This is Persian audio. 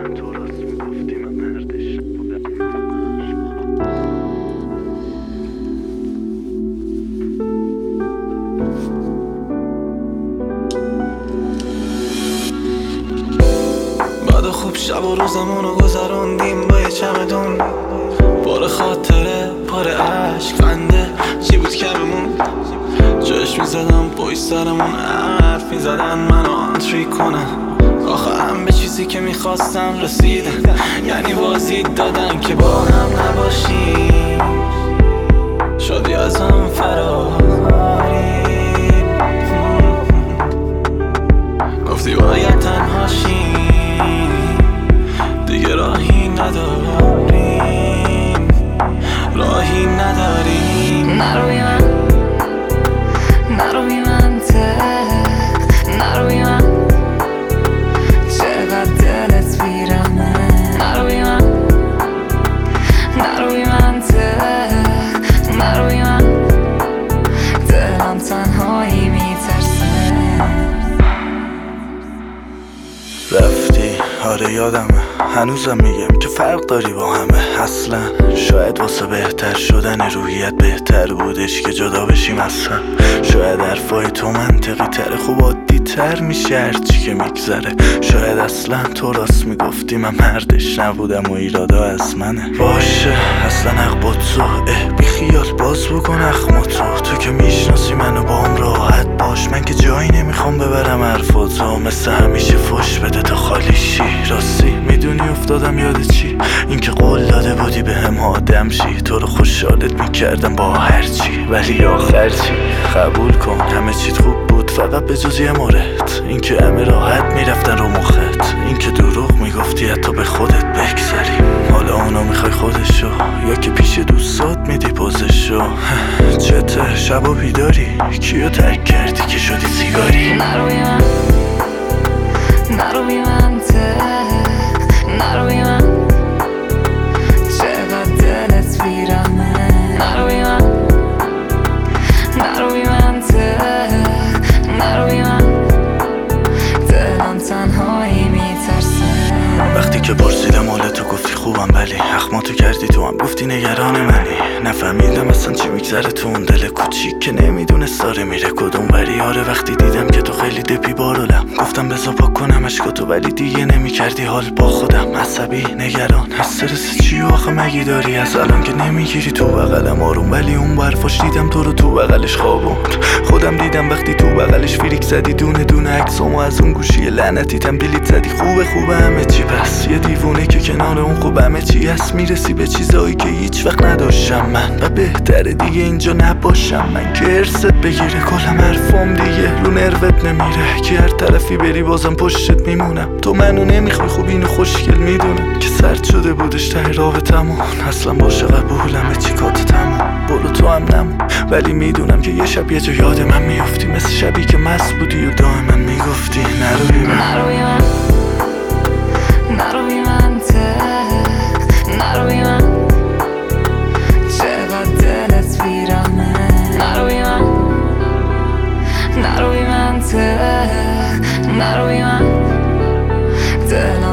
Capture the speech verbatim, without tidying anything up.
تو راست میگفتی من مردش نبودم. بعد خوب شب و روزمونو گذروندیم با یه چمدون پر خاطره پر عشق خنده چی بود کممون جاش میزدم پای سرمون حرف میزدن منو آنتری کنن آخه هم به چیزی که میخواستم رسیدن یعنی بازی دادن که با هم نباشیم شادی از هم فراریم گفتی باید تنهاشیم دیگه راهی نداریم راهی نداریم نروی من نروی منطق نروی من چقدر دلت بیرمه نروی من نروی منطق نروی من دلم تنهایی میترسه رفتی آره یادمه هنوزم میگم که فرق داری با همه اصلا شاید واسه بهتر شدن روحیت بهتر بودش که جدا بشیم اصلا شاید حرفای تو منطقی تر خوب عادی تر میشه هرچی که میگذره شاید اصلا تو راست میگفتی من مردش نبودم و ایرادا از منه باشه اصلا حق با تو اه بی خیال باز بکن اخماتو تو که میشناسی منو با هم راحت باش من که جایی نمیخوام ببرم حرفاتو مثل همیشه فش بده تا خالی شی راستی میدونی افتادم یاد چی اینکه قول داده بودی به هم آدم شی تو رو خوشحالت میکردم با هرچی ولی آخر چی قبول کن همه چیت خوب بود فقط به جز یه مورد اینکه همه راحت میرفتن رو مخت اینکه دروغ میگفتی حتی به خودت بگذری حالا اونو میخوای خودشو یا که پیش دوستات میدی پوزشو چته شب و بیداری کیو ترک کردی که شدی سیگاری نروی من نروی منطق نروی من چقدر دلت بیرمه نروی من نروی منطق نروی من دلم تنهایی میترسه وقتی که پرسیدم حالتو گفتی خوبم ولی اخماتو کردی تو هم گفتی نگران منی نفهمیدم اصلا چی میگذره تو اون دل کوچیک که نمیدونست داره میره کدوم ولی آره وقتی دیدم که تو خیلی دپی بارولم گفتم بذار پاک کنم اشکاتو ولی دیگه نمیکردی حال با خودم عصبی نگران استرس چی آخه مگی داری از الان که نمیگیری تو بغلم آروم ولی اون برفاش دیدم تو رو تو بغلش خوابوند خودم دیدم وقتی تو بغلش فریک زدی دونه دونه عکسامو از اون گوشی لعنتی تمبیلیت زدی خوبه خوبه همه چی بس یه دیوونه که کنار اون خوب همه چی هست میرسی به چیزایی که هیچ وقت نداشتم من و بهتره دیگه اینجا نباشم من که ارست بگیره کلم حرفام دیگه رو نروت نمیره که هر طرفی بری بازم پشتت میمونم تو منو نمیخوای خوب اینو خوشگل میدونم که سرد شده بودش ته رابطمون اصلا باشه قبولمه چی کات تموم برو تو هم نمون ولی میدونم که یه شب یه جا یاد من میافتی مثل شبی که مست بودی و دائما میگفتی نروی من نروی من نروی منطق نروی من چقدر دلت بیرمه نروی من نروی منطق نروی من دلم